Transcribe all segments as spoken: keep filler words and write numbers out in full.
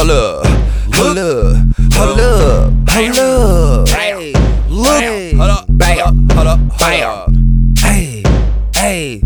hold up, hold up, hold up, hold up. Hey, look, hold up, bam, hold up, bam. Hey, hey.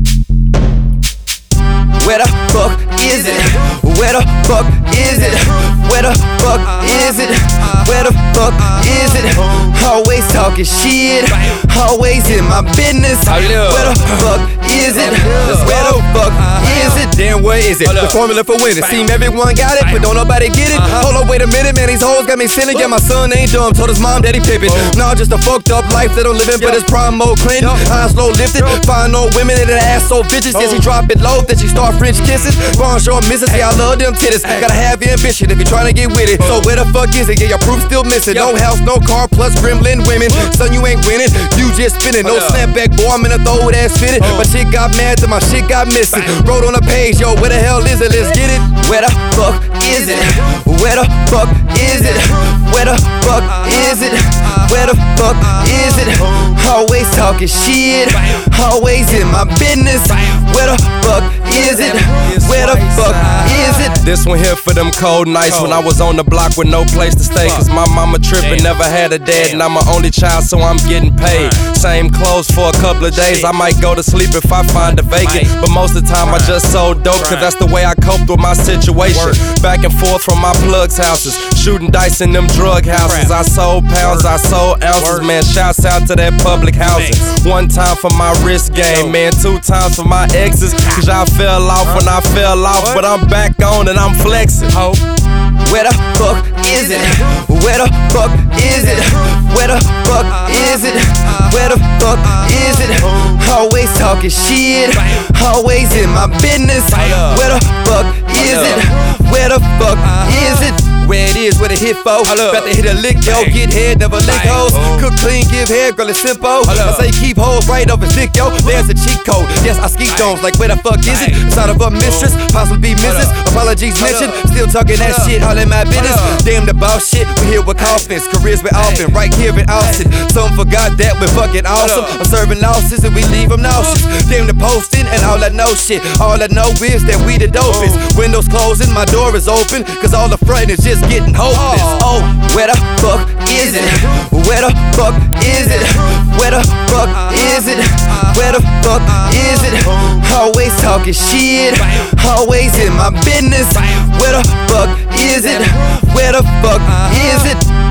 Where the fuck is it? Where the fuck is it? Where the fuck is it? Where the fuck is it? Always talking shit, always in my business. Where the fuck is it? Where the fuck is it? Damn, where is it? The formula for winning. Seem everyone got it, but don't nobody get it. Hold up, wait a minute, man, these hoes got me sinning. Yeah, my son ain't dumb, told his mom that he pippin'. Nah, just a fucked up life that I'm living, but it's prime mode Clinton. Eyes low lifted, find no women and that ass so vicious. Then she drop it low, then she start French kisses. Bonjour, missus, yeah, I love them titties. Gotta have ambition if you're trying to get with it. So where the fuck is it? Yeah, your proof still missing. No house, no car, plus gremlin women. Son, you ain't winning, you just spinning. No snapback, boy, I'm in a throw ass fitted. My shit got mad till my shit got missing. Wrote on a page, yo, where the hell is it? Let's get it. Where the fuck is it? Where the fuck is it? Where the fuck is it? Where the fuck is it? Always talking shit, always in my business. Where the fuck is it? Where the fuck is it? This one here for them cold nights when I was on the block with no place to stay. Cause my mama trippin', never had a dad, and I'm an only child, so I'm getting paid. Same clothes for a couple of days, I might go to sleep if I find a vacant. But most of the time I just sold dope, cause that's the way I coped with my situation. Back and forth from my plugs houses, shooting dice in them drug houses. I sold pounds, I sold ounces, man, shouts out to that public housing. One time for my wrist game, man, two times for my exes. Cause y'all fell off when I fell off, but I'm back on and I'm flexing. Where the fuck is it? Where the fuck is it? Where the fuck is it? Where the fuck is it? Always talking shit, always in my business. Where the fuck is it? Where the fuck is it? Where it is, where the hit for. About to hit a lick, yo, get head, never lick hoes. Cook clean, give head, girl, it's simple. I say keep hoes right off his dick, yo. There's a cheat code. Yes, I ski domes, like where the fuck is it? Side of a mistress, possibly missus. Apologies mentioned, still talking that shit, all in my business. Damn the boss shit, we here with coffins. Careers with often, right here in Austin. Some forgot that we're fucking awesome. I'm serving losses and we leave them nauseous. Damn the posting and all I know shit. All I know is that we the dopest. Windows closing, my door is open. Cause all the front is just getting hopeless. Oh, where the fuck is it? Where the fuck is it? Where the fuck is it? Where the fuck is it? Always talking shit, always in my business. Where the fuck is it? Where the fuck is it?